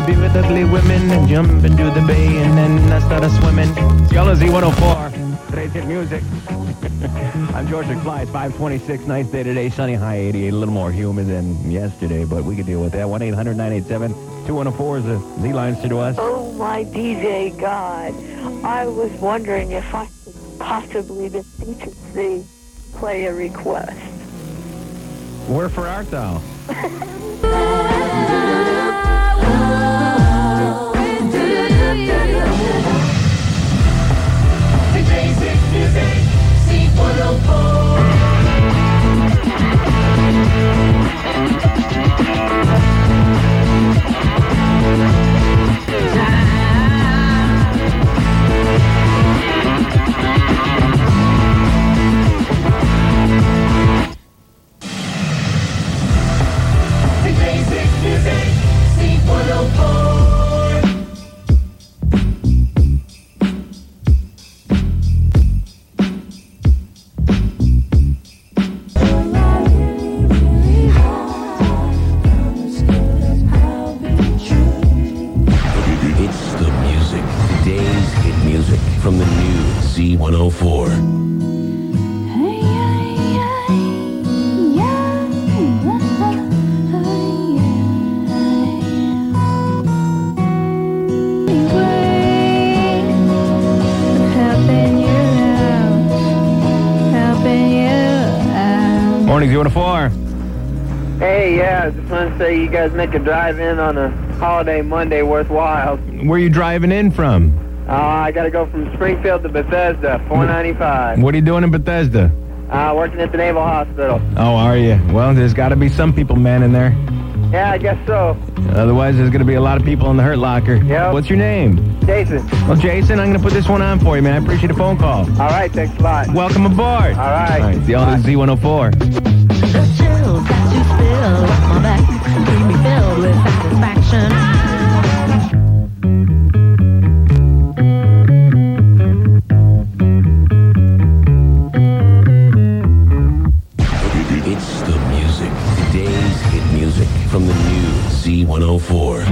be with ugly women and jump into the bay and then I started swimming. It's Yellow Z104. Today's hit music. I'm George McFly. It's 5:26. Nice day today. Sunny, high 88. A little more humid than yesterday, but we could deal with that. 1-800-987-2104 is the Z line to us. Oh, my DJ God. I was wondering if I could possibly the C2C play a request. Where for art, though? Today's hit music, C104. Today's hit music, C104. From the new Z104. Morning, Z104. Hey, yeah, I just want to say you guys make a drive in on a holiday Monday worthwhile. Where are you driving in from? I got to go from Springfield to Bethesda, 495. What are you doing in Bethesda? Working at the Naval Hospital. Oh, are you? Well, there's got to be some people manning there. Yeah, I guess so. Otherwise, there's going to be a lot of people in the hurt locker. Yep. What's your name? Jason. Well, Jason, I'm going to put this one on for you, man. I appreciate the phone call. All right, thanks a lot. Welcome aboard. All right. All right, the all Z104. The chills that you spill up my back leave me filled with satisfaction. It's the music. Today's hit music from the new Z104.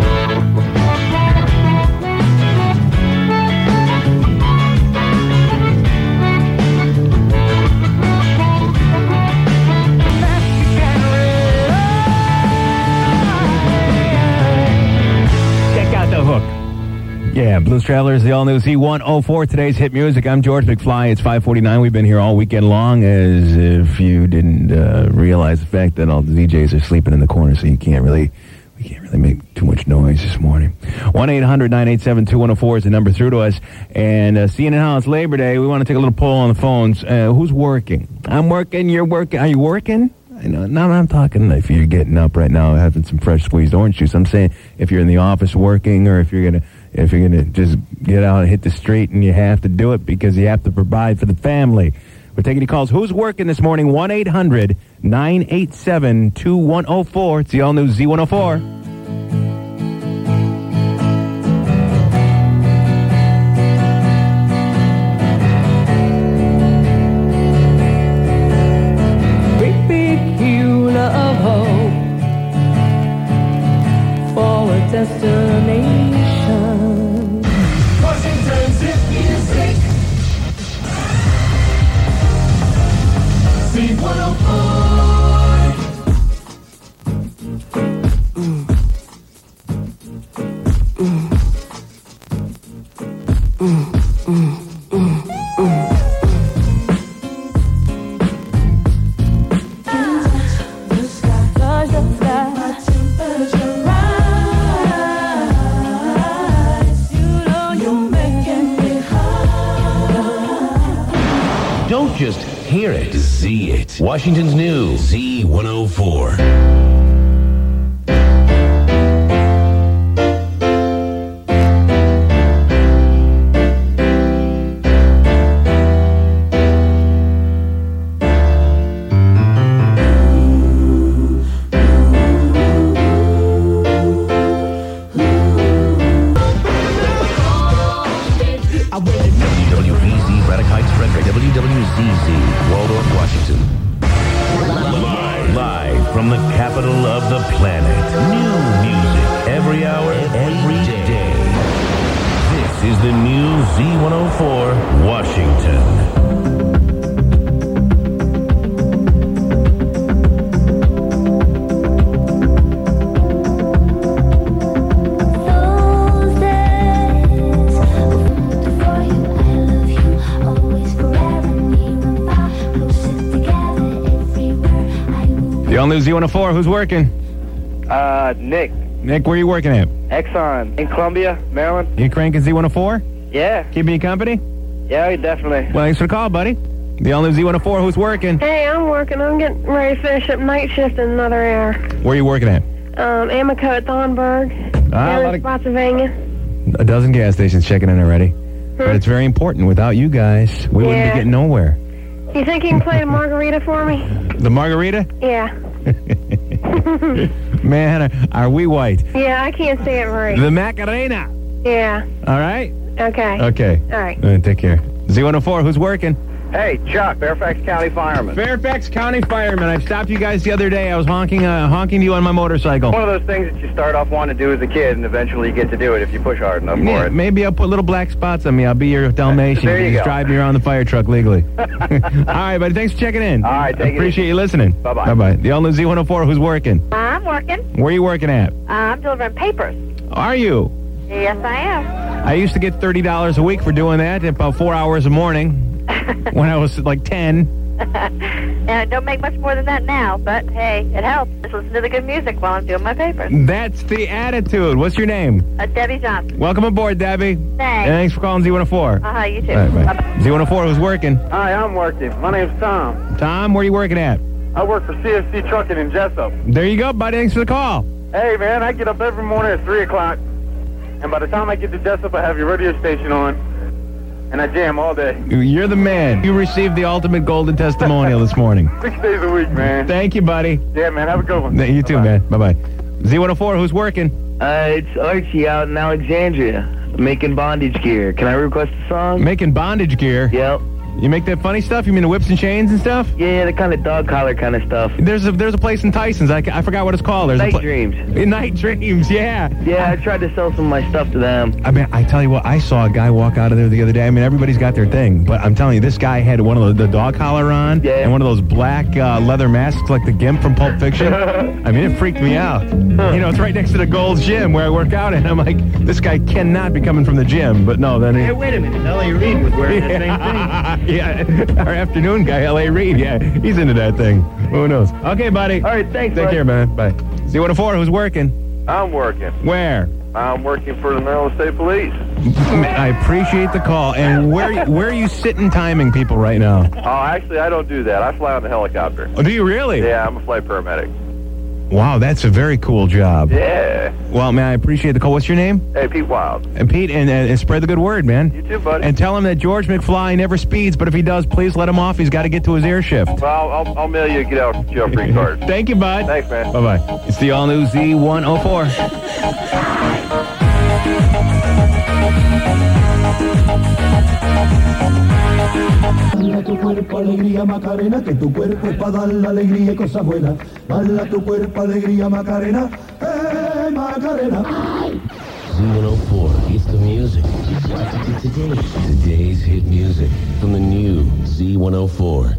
Yeah, Blues Travelers, the all-new Z104, today's hit music. I'm George McFly. It's 5:49. We've been here all weekend long, as if you didn't realize the fact that all the DJs are sleeping in the corner, so we can't really make too much noise this morning. 1-800-987-2104 is the number through to us. And seeing how it's Labor Day, we want to take a little poll on the phones. Who's working? I'm working, you're working. Are you working? No, I'm talking if you're getting up right now having some fresh squeezed orange juice. I'm saying if you're in the office working, or if you're gonna just get out and hit the street and you have to do it because you have to provide for the family. We're taking your calls. Who's working this morning? 1-800-987-2104. It's the all-new Z104. Of hope for a destination. Washington's hit music, Don't just hear it, see it. Washington's new Z104. WWZZ, Waldorf, Washington. Live from the capital of the planet. New music every hour, every is the new Z104 Washington. The all-new Z104, who's working? Nick. Nick, where are you working at? Exxon in Columbia, Maryland. You cranking Z104? Yeah. Keeping you company? Yeah, definitely. Well, thanks for the call, buddy. The all-new Z104, who's working? Hey, I'm working. I'm getting ready to finish up night shift in another hour. Where are you working at? Amico at Thornburg, lot of- Spotsylvania. A dozen gas stations checking in already. But it's very important. Without you guys, we wouldn't be Yeah. getting nowhere. You think you can play the margarita for me? The margarita? Yeah. Man, are we white? Yeah, I can't say it right. The Macarena. Yeah. All right? Okay. Okay. All right. Take care. Z104, who's working? Hey, Chuck, Fairfax County Fireman. Fairfax County Fireman. I stopped you guys the other day. I was honking to you on my motorcycle. One of those things that you start off wanting to do as a kid, and eventually you get to do it if you push hard enough for Yeah, it. maybe I'll put little black spots on me. I'll be your Dalmatian. There you just go. drive me around the fire truck legally. All right, buddy. Thanks for checking in. All right, take it Appreciate you listening. Bye-bye. Bye-bye. The all-new Z104, who's working? I'm working. Where are you working at? I'm delivering papers. Are you? Yes, I am. I used to get $30 a week for doing that, about 4 hours a morning when I was like 10. And I don't make much more than that now, but hey, it helps. Just listen to the good music while I'm doing my papers. That's the attitude. What's your name? Debbie Johnson. Welcome aboard, Debbie. Thanks. And thanks for calling Z104. You too. All right, bye. Bye-bye. Z104, who's working? Hi, I'm working. My name's Tom. Tom, where are you working at? I work for CFC Trucking in Jessup. There you go, buddy. Thanks for the call. Hey, man, I get up every morning at 3 o'clock, and by the time I get to Jessup, I have your radio station on, and I jam all day. You're the man. You received the ultimate golden testimonial this morning. 6 days a week, man. Thank you, buddy. Yeah, man, have a good one. You too, man. Bye-bye. Z104, who's working? It's Archie out in Alexandria, making bondage gear. Can I request a song? Making bondage gear. Yep. You make that funny stuff? You mean the whips and chains and stuff? Yeah, the kind of dog collar kind of stuff. There's a place in Tyson's. I forgot what it's called. There's Night Dreams. Night Dreams, yeah. Yeah, I tried to sell some of my stuff to them. I mean, I tell you what, I saw a guy walk out of there the other day. I mean, everybody's got their thing, but I'm telling you, this guy had one of the dog collar on and one of those black leather masks like the Gimp from Pulp Fiction. I mean, it freaked me out. You know, it's right next to the Gold's Gym where I work out, and I'm like, this guy cannot be coming from the gym. But no, then he... Hey, wait a minute. L.A. Reid was wearing that same thing. Yeah, our afternoon guy, L.A. Reid, yeah, he's into that thing. Who knows? Okay, buddy. All right, thanks, Take bud. care, man. Bye. Z104, who's working? I'm working. Where? I'm working for the Maryland State Police. I appreciate the call. And where are you sitting timing people right now? Oh, actually, I don't do that. I fly on the helicopter. Oh, do you really? Yeah, I'm a flight paramedic. Wow, that's a very cool job. Yeah. Well, man, I appreciate the call. What's your name? Hey, Pete Wild. And Pete, and spread the good word, man. You too, buddy. And tell him that George McFly never speeds, but if he does, please let him off. He's got to get to his air shift. Well, I'll mail you a get out jail free card. Thank you, bud. Thanks, man. Bye-bye. It's the all-new Z104. Dale tu cuerpo alegría Macarena, que tu cuerpo es para dar la alegría y cosas buenas. Dale tu cuerpo alegría Macarena, Macarena. Z104, it's the music. Today's hit music from the new Z104.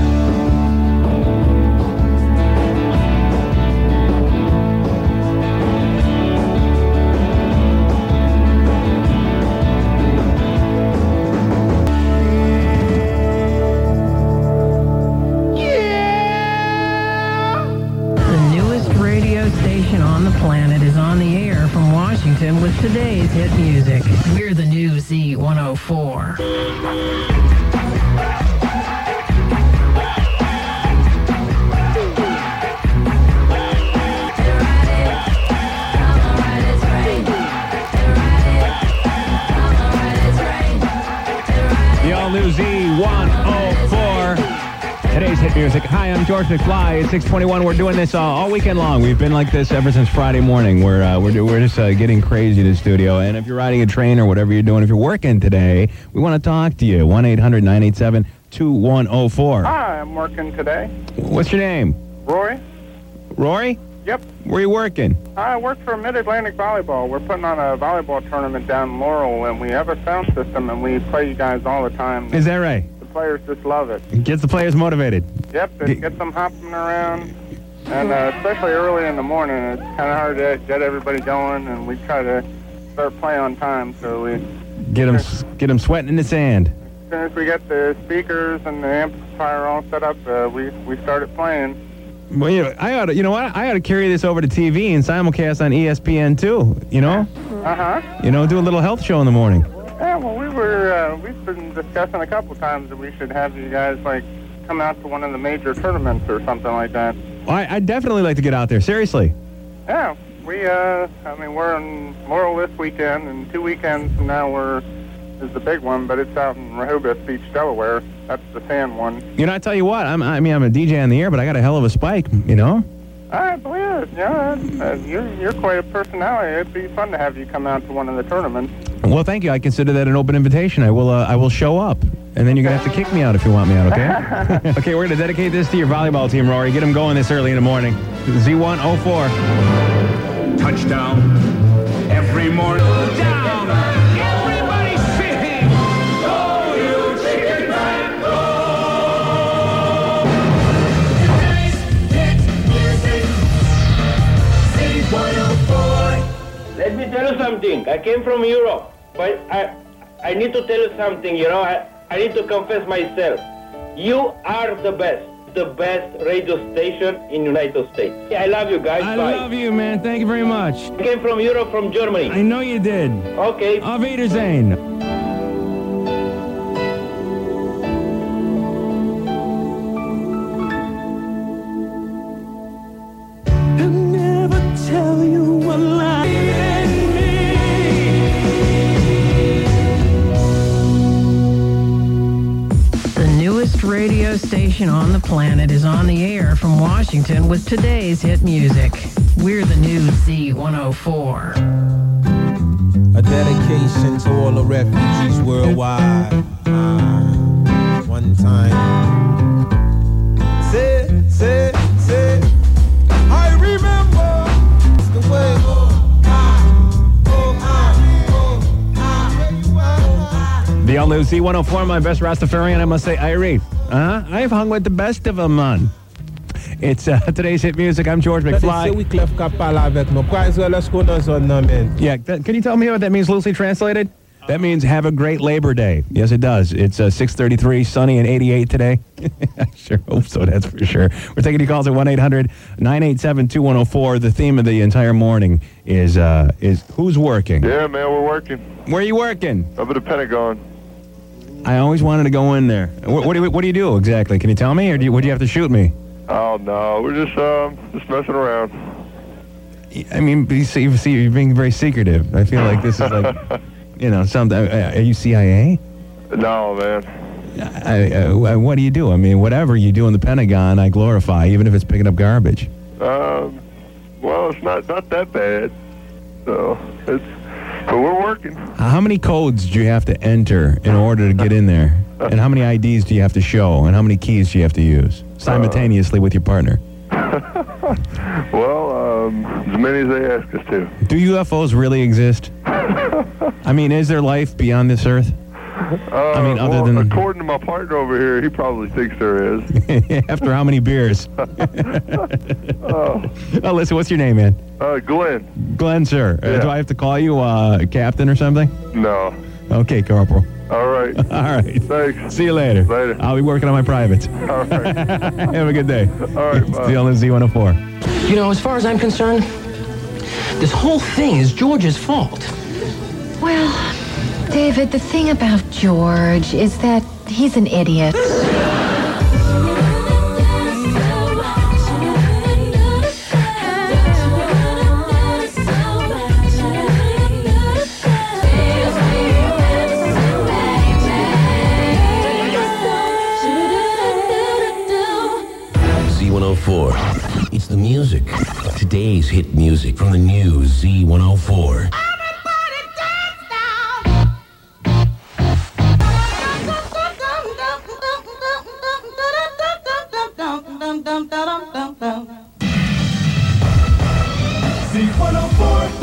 On the planet is on the air from Washington with today's hit music. We're the new Z104. The all-new Z104. Today's hit music. Hi, I'm George McFly. It's 6:21. We're doing this all weekend long. We've been like this ever since Friday morning. We're just getting crazy in the studio. And if you're riding a train or whatever you're doing, if you're working today, we want to talk to you. 1-800-987-2104. Hi, I'm working today. What's your name? Rory? Rory? Yep. Where are you working? I work for Mid-Atlantic Volleyball. We're putting on a volleyball tournament down in Laurel, and we have a sound system, and we play you guys all the time. Is that right? The players just love it. Gets the players motivated. Yep, it gets them hopping around, and especially early in the morning, it's kind of hard to get everybody going, and we try to start play on time, so we... Get them sweating in the sand. As soon as we get the speakers and the amplifier all set up, we started playing. Well, I ought to carry this over to TV and simulcast on ESPN too. You know. Do a little health show in the morning. Yeah, well, we've been discussing a couple times that we should have you guys come out to one of the major tournaments or something like that. Well, I'd definitely like to get out there. Seriously. Yeah, we're in Laurel this weekend, and 2 weekends from now is the big one, but it's out in Rehoboth Beach, Delaware. That's the sand one. I tell you what, I'm a DJ on the air, but I got a hell of a spike, I believe it. Yeah, you're quite a personality. It'd be fun to have you come out to one of the tournaments. Well, thank you. I consider that an open invitation. I will show up, and then you're gonna have to kick me out if you want me out. Okay? Okay, we're gonna dedicate this to your volleyball team, Rory. Get them going this early in the morning. Z104. Touchdown. Every morning. Down. Everybody sing. Go, you chicken fat, go. Today's hit music. Z104. Let me tell you something. I came from Europe, but I need to tell you something, I need to confess myself. You are the best radio station in United States. I love you guys. I Bye. love you, man. Thank you very much. I came from Europe, from Germany. I know you did. Okay. Auf Wiedersehen. I'll never tell you a lie. The newest radio station on the planet is on the air from Washington with today's hit music. We're the new Z104. A dedication to all the refugees worldwide. One time. Say, I remember the way. The all-new Z104, my best Rastafarian, I must say, Irie. I've hung with the best of them, man. It's today's hit music. I'm George McFly. Yeah, can you tell me what that means loosely translated? That means have a great Labor Day. Yes, it does. It's 6:33, sunny and 88 today. I sure hope so, that's for sure. We're taking your calls at 1-800-987-2104. The theme of the entire morning is who's working? Yeah, man, we're working. Where are you working? Up at the Pentagon. I always wanted to go in there. What do you do exactly? Can you tell me, or would you have to shoot me? Oh, no, we're just messing around. I mean, you see, you're being very secretive. I feel like this is like, something. Are you CIA? No, man. What do you do? I mean, whatever you do in the Pentagon, I glorify, even if it's picking up garbage. Well, it's not that bad. So, but we're working. How many codes do you have to enter in order to get in there? And how many IDs do you have to show? And how many keys do you have to use simultaneously with your partner? Well, as many as they ask us to. Do UFOs really exist? I mean, is there life beyond this Earth? Other than... according to my partner over here, he probably thinks there is. After how many beers? Oh, listen, what's your name, man? Glenn. Glenn, sir. Yeah. Do I have to call you captain or something? No. Okay, Corporal. All right. All right. Thanks. See you later. Later. I'll be working on my privates. All right. Have a good day. All right, bye. It's the only Z104. As far as I'm concerned, this whole thing is George's fault. Well, David, the thing about George is that he's an idiot. Z104. It's the music. Today's hit music from the new Z104. Z104.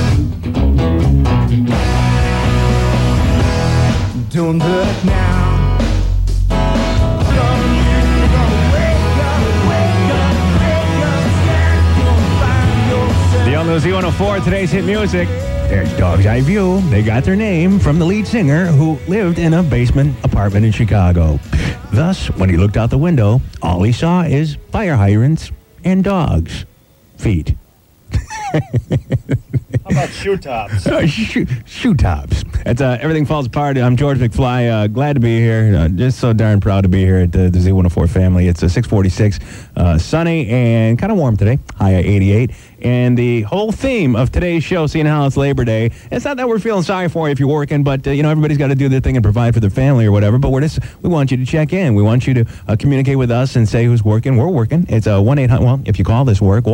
Don't look now. The all-new Z104, today's hit music. There's Dog's Eye View. They got their name from the lead singer who lived in a basement apartment in Chicago. Thus, when he looked out the window, all he saw is fire hydrants and dogs' feet. How about shoe tops? Shoe tops. It's Everything Falls Apart. I'm George McFly. Glad to be here. Just so darn proud to be here at the Z104 family. It's 646, sunny and kind of warm today. High at 88. And the whole theme of today's show, seeing how it's Labor Day, it's not that we're feeling sorry for you if you're working, but, everybody's got to do their thing and provide for their family or whatever. But we want you to check in. We want you to communicate with us and say who's working. We're working. It's 1-800, well, if you call this work,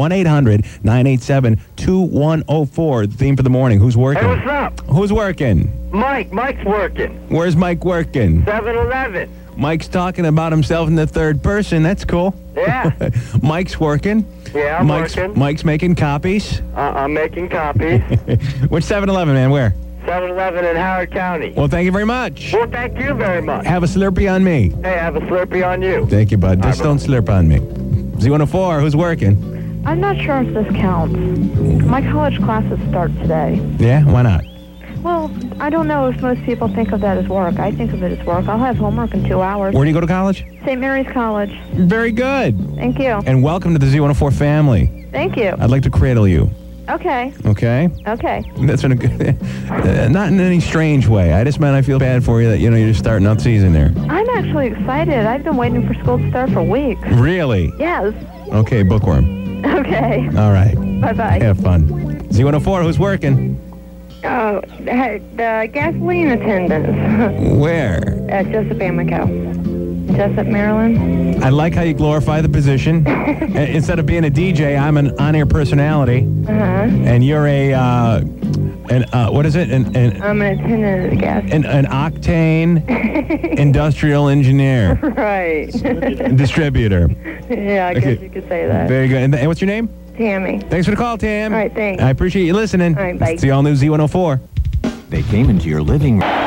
1-800-987-2104. The theme for the morning. Who's working? Hey, what's up? Who's working? Mike's working. Where's Mike working? 7-Eleven. Mike's talking about himself in the third person. That's cool. Yeah. Mike's working. Yeah, I'm working. Mike's making copies. I'm making copies. Which 7-Eleven, man? Where? 7-Eleven in Howard County. Well, thank you very much. Well, thank you very much. Have a Slurpee on me. Hey, have a Slurpee on you. Thank you, bud. Just don't slurp on me. Z104, who's working? I'm not sure if this counts. My college classes start today. Yeah? Why not? Well, I don't know if most people think of that as work. I think of it as work. I'll have homework in 2 hours. Where do you go to college? St. Mary's College. Very good. Thank you. And welcome to the Z104 family. Thank you. I'd like to cradle you. Okay. Okay? Okay. That's been a good... not in any strange way. I just meant I feel bad for you that, you're just starting out season there. I'm actually excited. I've been waiting for school to start for weeks. Really? Yes. Okay, bookworm. Okay. All right. Bye-bye. Have fun. Z104, who's working? Oh, the gasoline attendants. Where? At Jessup Amoco. Jessup, Maryland. I like how you glorify the position. Instead of being a DJ, I'm an on-air personality. Uh-huh. And you're what is it? I'm an attendant at the gas station. An octane industrial engineer. Right. Distributor. Yeah, I guess you could say that. Very good. And what's your name? Tammy. Thanks for the call, Tam. All right, thanks. I appreciate you listening. All right, bye. It's the all-new Z104. They came into your living room.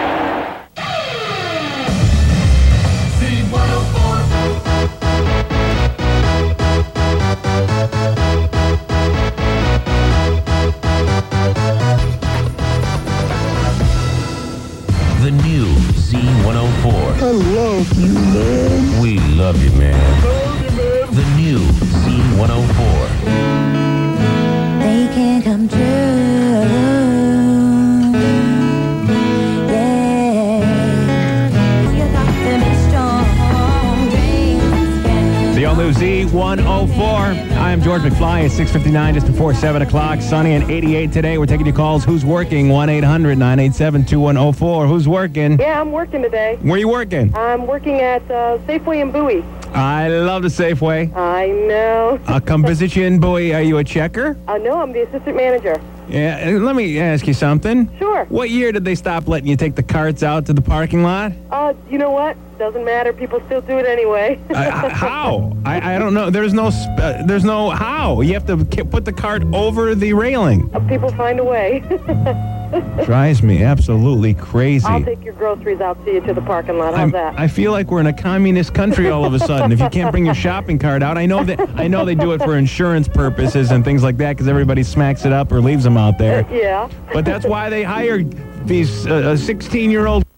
The new Z104. I love you, man. We love you, man. The new Z104. They can come true. Yeah. You got to be strong. The all-new Z104. I am George McFly. It's 6:59, just before 7 o'clock. Sunny and 88 today. We're taking your calls. Who's working? 1-800-987-2104. Who's working? Yeah, I'm working today. Where are you working? I'm working at Safeway in Bowie. I love the Safeway. I know. I'll come visit you in Bowie. Are you a checker? No, I'm the assistant manager. Yeah, let me ask you something. Sure. What year did they stop letting you take the carts out to the parking lot? You know what? Doesn't matter. People still do it anyway. How? I don't know. There's no how. You have to put the cart over the railing. People find a way. Drives me absolutely crazy. I'll take your groceries out to you to the parking lot. How's that? I feel like we're in a communist country all of a sudden. If you can't bring your shopping cart out, I know they do it for insurance purposes and things like that because everybody smacks it up or leaves them out there. Yeah. But that's why they hire these 16-year-old